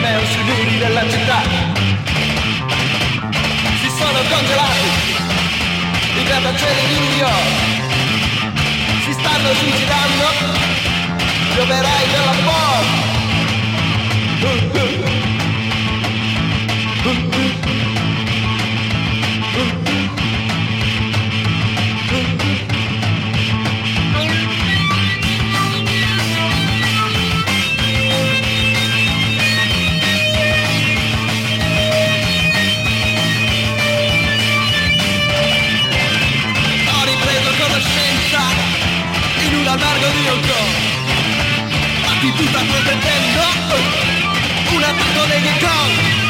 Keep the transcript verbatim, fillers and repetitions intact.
neon sui muri della città si sono congelati, i grattacieli di New York si stanno suicidando, gli operai della Ford. In un albergo di Hong Kong, ma di tutta proteggendo un attacco dei Vietcong.